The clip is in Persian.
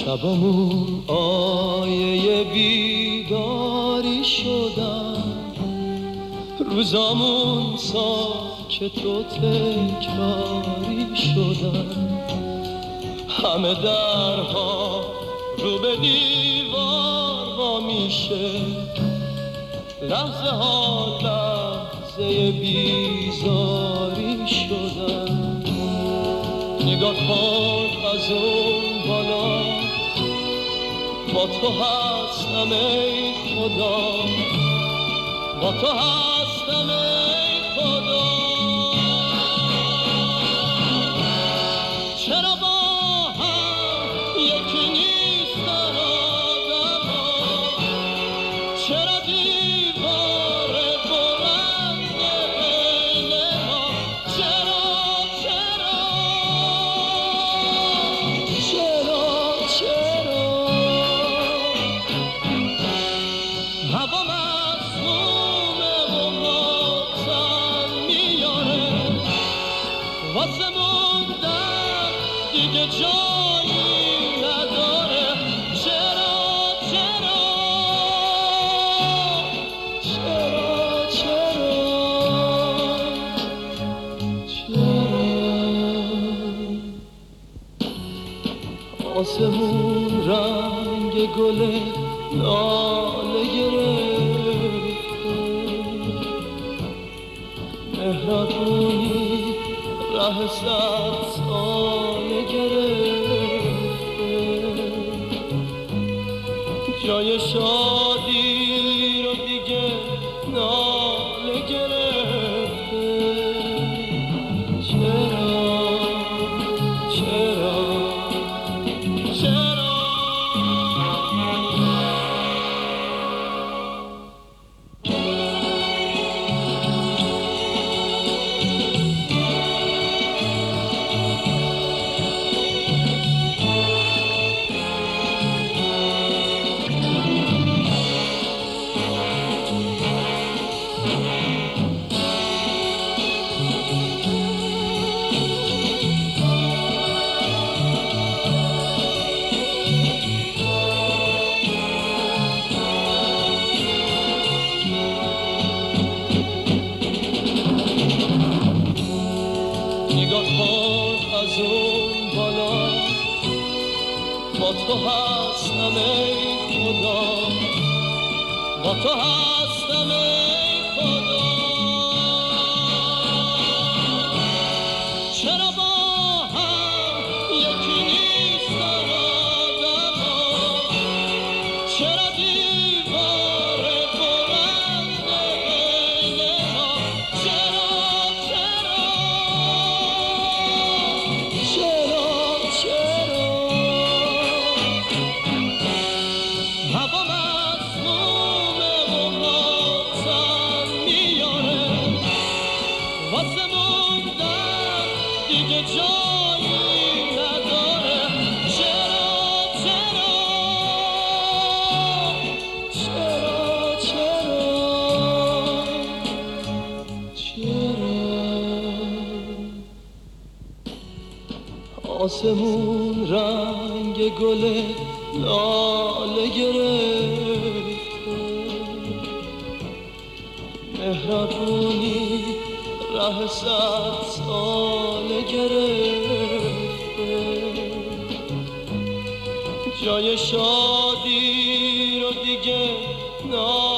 شبمون آیه بیداری شدن، روزامون ساکت و تکراری شدن، همه درها رو به دیوار وا میشه، لحظه ها لحظه بیزاری شدن. نگاه کن از اون بالا، با تو هستم ای خدا، با تو هستم ای خدا. چرا با هم یکی نیستن آدما، چرا دیوار بلند بین ما، چرا هوا مسمومه و ماتم میاره، واسه موندن دیگه جایی نداره. چرا آسمون رنگ گل لاله گرفته، مهربونی ره سبزانه گرفته، جای شادی رو دیگه ناله گرفته. نگاه کن از اون بالا، با تو هستم ای خدا، با تو هستم ای خدا. چرا با هم یکی نیستن آدما، چرا دیوار بلند بین ما، چرا هوا مسمومه و ماتم میاره، واسه موندن دیگه جایی نداره. آسمون رنگ گل لاله گرفته، مهربونی ره سبزانه گرفته، جای شادی رو دیگه